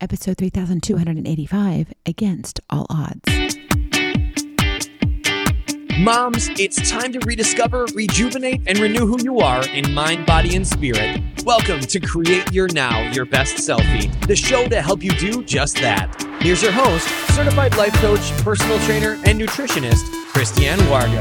episode 3285, Against All Odds. Moms, it's time to rediscover, rejuvenate, and renew who you are in mind, body, and spirit. Welcome to Create Your Now, Your Best Selfie, the show to help you do just that. Here's your host, certified life coach, personal trainer, and nutritionist, Christiane Wargo.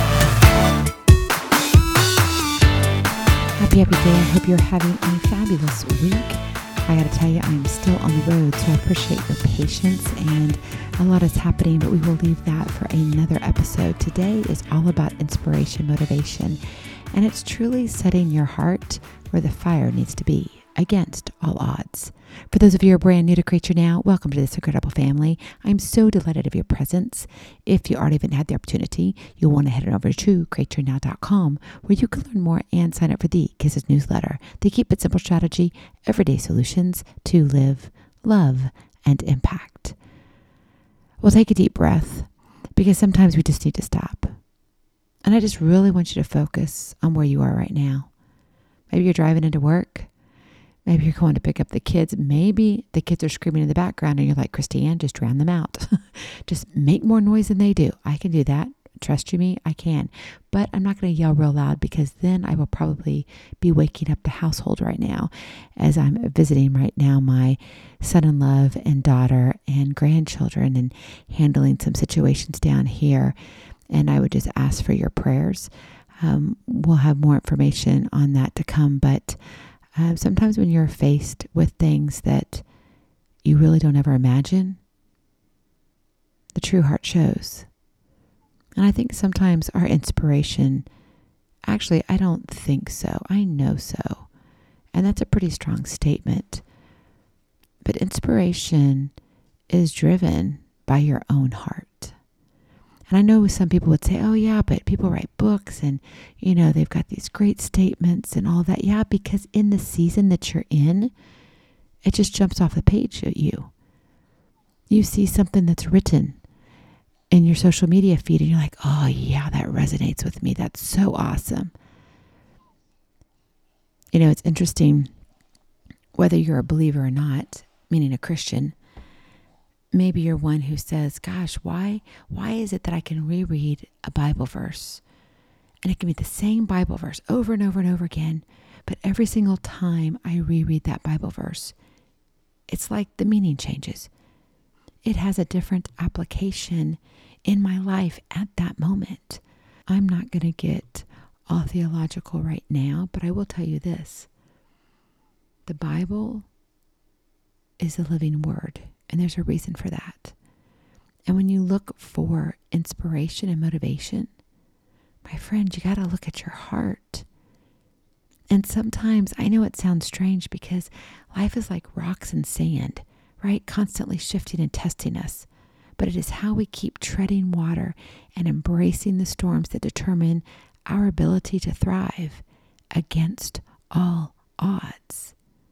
Happy day. I hope you're having a fabulous week. I got to tell you, I'm still on the road, so I appreciate your patience, and a lot is happening, but we will leave that for another episode. Today is all about inspiration, motivation, and it's truly setting your heart where the fire needs to be, against all odds. For those of you who are brand new to Create Your Now, welcome to the Secretable family. I'm so delighted of your presence. If you already haven't had the opportunity, you'll want to head over to createyournow.com, where you can learn more and sign up for the Kisses newsletter. They keep it simple strategy, everyday solutions to live, love, and impact. Well, take a deep breath, because sometimes we just need to stop. And I just really want you to focus on where you are right now. Maybe you're driving into work. Maybe you're going to pick up the kids. Maybe the kids are screaming in the background and you're like, Christiane, just drown them out. Just make more noise than they do. I can do that. Trust you me, I can. But I'm not going to yell real loud, because then I will probably be waking up the household right now, as I'm visiting right now my son-in-law and daughter and grandchildren and handling some situations down here. And I would just ask for your prayers. We'll have more information on that to come, but sometimes when you're faced with things that you really don't ever imagine, the true heart shows. And I think sometimes our inspiration, actually, I don't think so. I know so. And that's a pretty strong statement. But inspiration is driven by your own heart. And I know some people would say, oh yeah, but people write books and, they've got these great statements and all that. Yeah, because in the season that you're in, it just jumps off the page at you. You see something that's written in your social media feed and you're like, oh yeah, that resonates with me. That's so awesome. It's interesting, whether you're a believer or not, meaning a Christian. Maybe you're one who says, gosh, why is it that I can reread a Bible verse? And it can be the same Bible verse over and over and over again. But every single time I reread that Bible verse, it's like the meaning changes. It has a different application in my life at that moment. I'm not going to get all theological right now, but I will tell you this. The Bible is a living word. And there's a reason for that. And when you look for inspiration and motivation, my friend, you got to look at your heart. And sometimes, I know it sounds strange, because life is like rocks and sand, right? Constantly shifting and testing us. But it is how we keep treading water and embracing the storms that determine our ability to thrive against all odds.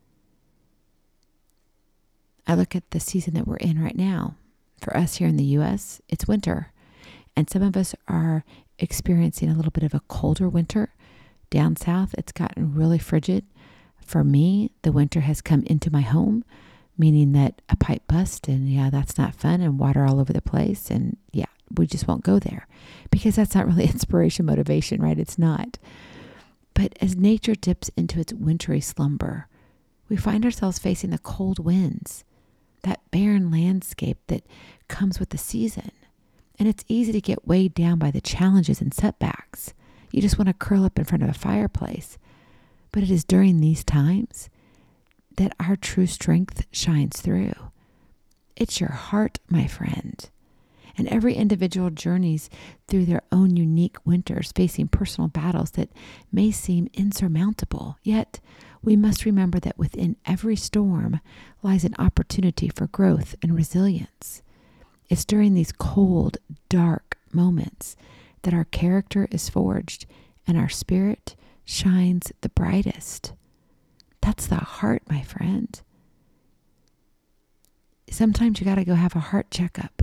I look at the season that we're in right now. For us here in the U.S., it's winter. And some of us are experiencing a little bit of a colder winter. Down south, it's gotten really frigid. For me, the winter has come into my home, meaning that a pipe bust, and yeah, that's not fun, and water all over the place. And yeah, we just won't go there, because that's not really inspiration, motivation, right? It's not. But as nature dips into its wintry slumber, we find ourselves facing the cold winds, that barren landscape that comes with the season. And it's easy to get weighed down by the challenges and setbacks. You just want to curl up in front of a fireplace. But it is during these times that our true strength shines through. It's your heart, my friend. And every individual journeys through their own unique winters, facing personal battles that may seem insurmountable. Yet, we must remember that within every storm lies an opportunity for growth and resilience. It's during these cold, dark moments that our character is forged and our spirit shines the brightest. That's the heart, my friend. Sometimes you got to go have a heart checkup.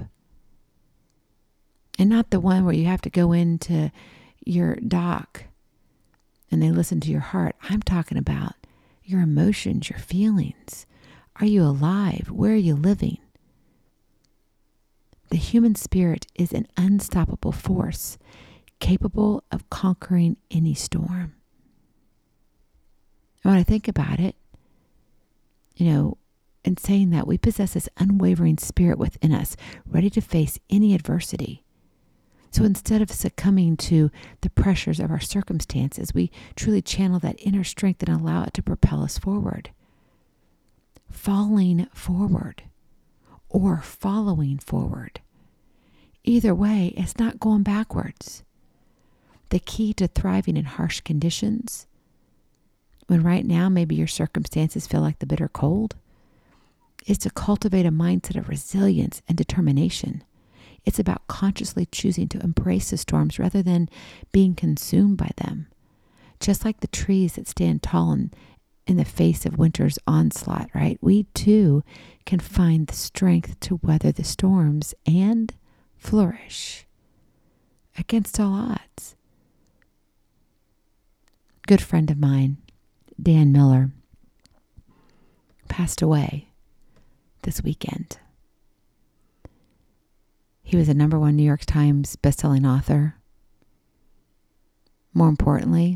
And not the one where you have to go into your doc and they listen to your heart. I'm talking about your emotions, your feelings. Are you alive? Where are you living? The human spirit is an unstoppable force, capable of conquering any storm. And when I think about it, in saying that, we possess this unwavering spirit within us, ready to face any adversity. So instead of succumbing to the pressures of our circumstances, we truly channel that inner strength and allow it to propel us forward. Falling forward or following forward. Either way, it's not going backwards. The key to thriving in harsh conditions, when right now maybe your circumstances feel like the bitter cold, is to cultivate a mindset of resilience and determination. It's about consciously choosing to embrace the storms rather than being consumed by them. Just like the trees that stand tall in the face of winter's onslaught, right? We too can find the strength to weather the storms and flourish against all odds. Good friend of mine, Dan Miller, passed away this weekend. He was a #1 New York Times bestselling author. More importantly,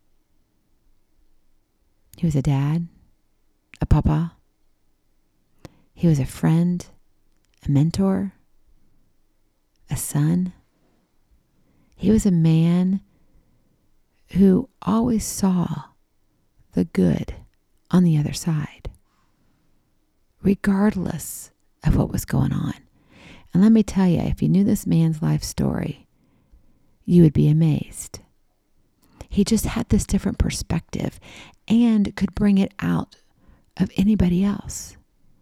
he was a dad, a papa. He was a friend, a mentor, a son. He was a man who always saw the good on the other side, regardless of what was going on. And let me tell you, if you knew this man's life story, you would be amazed. He just had this different perspective and could bring it out of anybody else.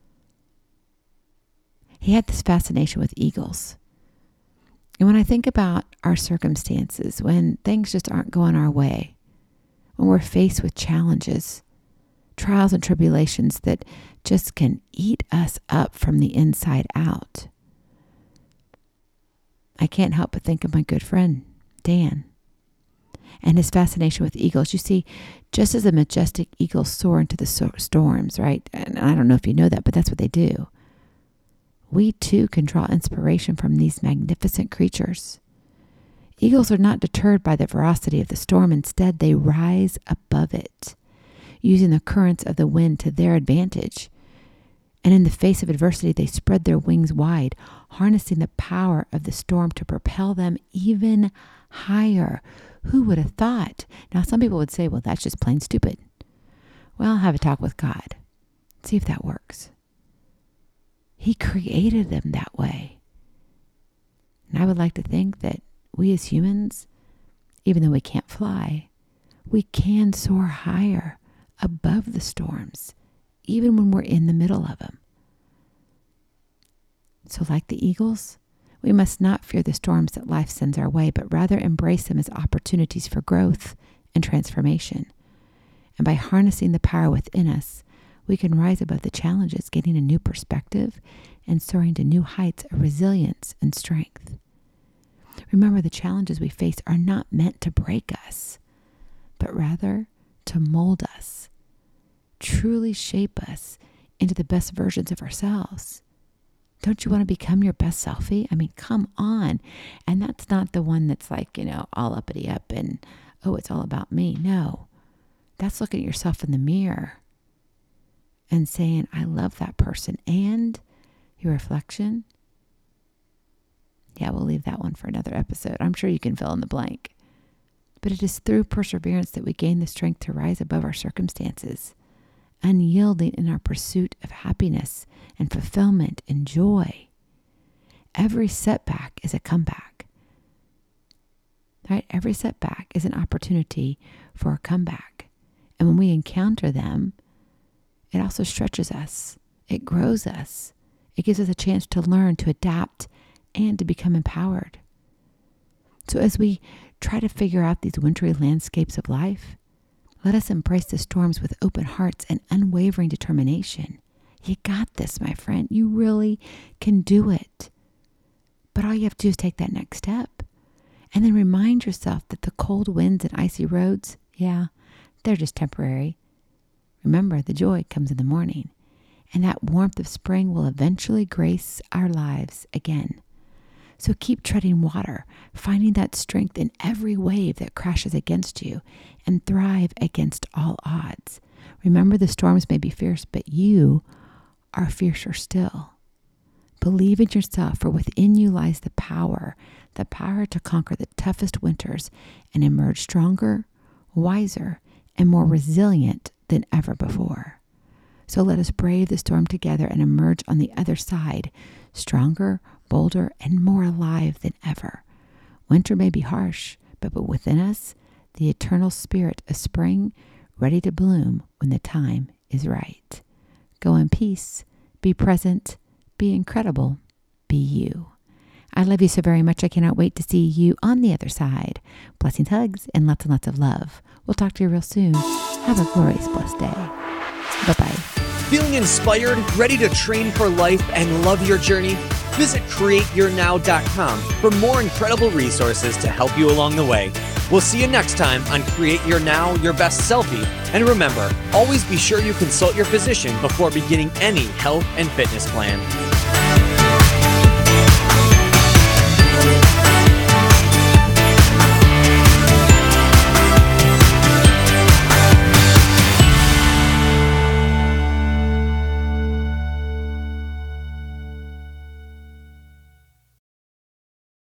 He had this fascination with eagles. And when I think about our circumstances, when things just aren't going our way, when we're faced with challenges, trials and tribulations that just can eat us up from the inside out, I can't help but think of my good friend, Dan, and his fascination with eagles. You see, just as the majestic eagles soar into the storms, right? And I don't know if you know that, but that's what they do. We too can draw inspiration from these magnificent creatures. Eagles are not deterred by the ferocity of the storm. Instead, they rise above it, using the currents of the wind to their advantage. And in the face of adversity, they spread their wings wide, harnessing the power of the storm to propel them even higher. Who would have thought? Now, some people would say, well, that's just plain stupid. Well, have a talk with God. See if that works. He created them that way. And I would like to think that we as humans, even though we can't fly, we can soar higher above the storms, even when we're in the middle of them. So like the eagles, we must not fear the storms that life sends our way, but rather embrace them as opportunities for growth and transformation. And by harnessing the power within us, we can rise above the challenges, gaining a new perspective and soaring to new heights of resilience and strength. Remember, the challenges we face are not meant to break us, but rather to mold us, truly shape us into the best versions of ourselves. Don't you want to become your best selfie? I mean, come on. And that's not the one that's like, all uppity up and, oh, it's all about me. No, that's looking at yourself in the mirror and saying, I love that person. And your reflection, yeah, we'll leave that one for another episode. I'm sure you can fill in the blank. But it is through perseverance that we gain the strength to rise above our circumstances, unyielding in our pursuit of happiness and fulfillment and joy. Every setback is a comeback. Right? Every setback is an opportunity for a comeback. And when we encounter them, it also stretches us. It grows us. It gives us a chance to learn, to adapt, and to become empowered. So as we try to figure out these wintry landscapes of life, let us embrace the storms with open hearts and unwavering determination. You got this, my friend. You really can do it. But all you have to do is take that next step. And then remind yourself that the cold winds and icy roads, yeah, they're just temporary. Remember, the joy comes in the morning. and that warmth of spring will eventually grace our lives again. So keep treading water, finding that strength in every wave that crashes against you, and thrive against all odds. Remember, the storms may be fierce, but you are fiercer still. Believe in yourself, for within you lies the power to conquer the toughest winters and emerge stronger, wiser, and more resilient than ever before. So let us brave the storm together and emerge on the other side, stronger, bolder, and more alive than ever. Winter may be harsh, but within us, the eternal spirit of spring, ready to bloom when the time is right. Go in peace, be present, be incredible, be you. I love you so very much. I cannot wait to see you on the other side. Blessings, hugs, and lots of love. We'll talk to you real soon. Have a glorious, blessed day. Bye-bye. Feeling inspired, ready to train for life and love your journey? Visit CreateYourNow.com for more incredible resources to help you along the way. We'll see you next time on Create Your Now, Your Best Selfie. And remember, always be sure you consult your physician before beginning any health and fitness plan.